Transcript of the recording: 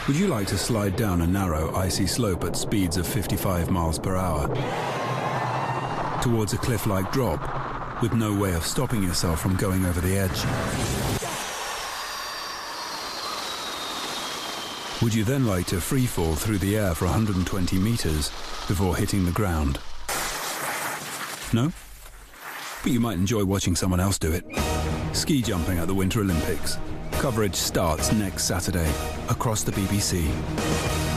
Would you like to slide down a narrow, icy slope at speeds of 55 miles per hour towards a cliff-like drop with no way of stopping yourself from going over the edge? Would you then like to free fall through the air for 120 meters before hitting the ground? No? But you might enjoy watching someone else do it. Ski jumping at the Winter Olympics. Coverage starts next Saturday across the BBC.